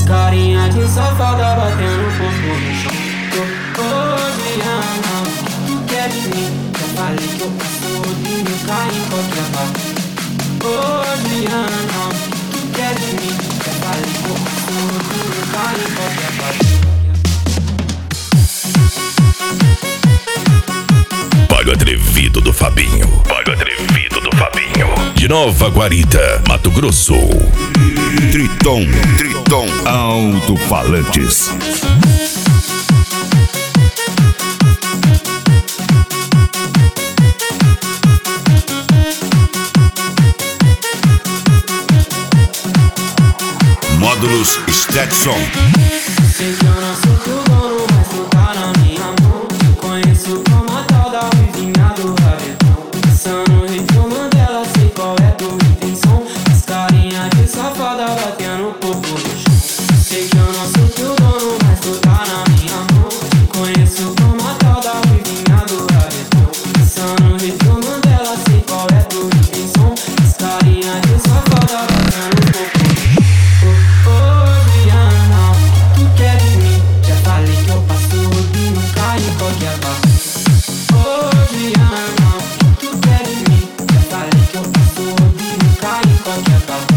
carinha de safada batendo o corpo no chão. Juliana, tu quer de mim? Já falei que eu passo rodinho, caio em qualquer parte. Juliana, tu quer de mim? Já falei que eu passo rodinho, caio em qualquer parte. Pago Atrevido do Fabinho. Pago Atrevido do Fabinho. De Nova Guarita, Mato Grosso. Triton Alto-Falantes. Módulos Stetson. Sei que eu não sou teu dono, mas tu tá na minha mão. Te conheço como a tal da vizinha do rabetão. Pensando no ritmo Mandela, sei qual é tua intenção. As carinha de safada batendo o corpo no chão. Sei que eu não sou teu dono, mas tu tá na minha mão. Te conheço como a tal da vizinha do rabetão. Pensando no ritmo Mandela, sei qual é tua intenção. As carinha de safada batendo o corpo no chão. Juliana, tu quer de mim? Já falei que eu passo rodinho, caio em qualquer parte. Juliana, tu quer de mim? Já falei que eu passo rodinho, caio em qualquer parte.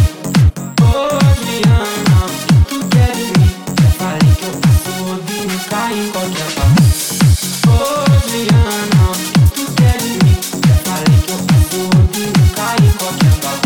Juliana, tu quer de mim? Já falei que eu passo rodinho, caio em qualquer parte. Juliana, tu quer de mim? Já falei que eu passo rodinho, caio em qualquer parte.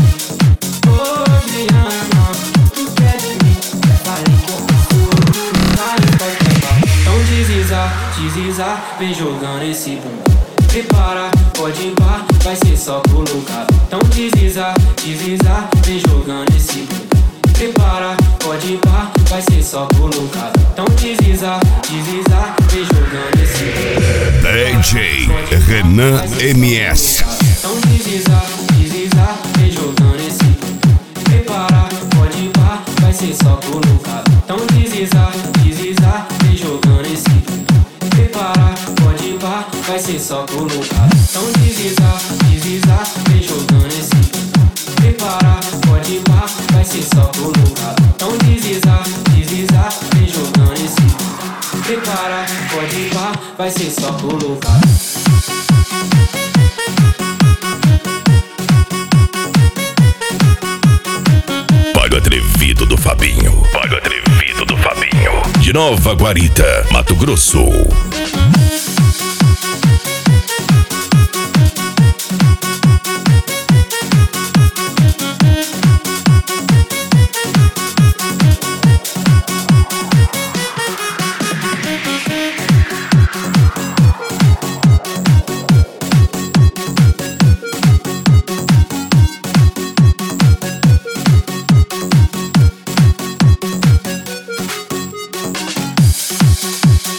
Juliana, tu quer de mim? Já falei que eu passo rodinho, caio em qualquer parte. Então deslizar, vem jogando esse bumbum. Prepara, pode ir pá, vai ser só colocado. Então deslizar, vem jogando esse bumbum. Prepara, pode ir pá, vai ser só colocado. Então deslizar, vem jogando esse bumbum. DJ Renan MS. Então deslizar, vem jogando esse bumbum. Prepara, pode ir pá, vai ser só colocado. Então deslizar, vem jogando esse bumbum. Prepara, pode ir pá, vai ser só colocado. Então deslizar, vem jogando esse bumbum. Prepara, pode ir pá, vai ser só colocado. Então deslizar, vem jogando esse bumbum. Prepara, pode ir pá, vai ser só colocado. Pago Atrevido do Fabinho. Pago Atrevido do Fabinho. De Nova Guarita, Mato Grosso.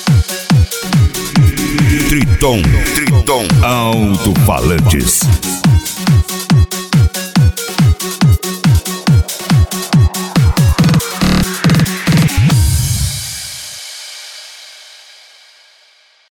Triton Alto-Falantes.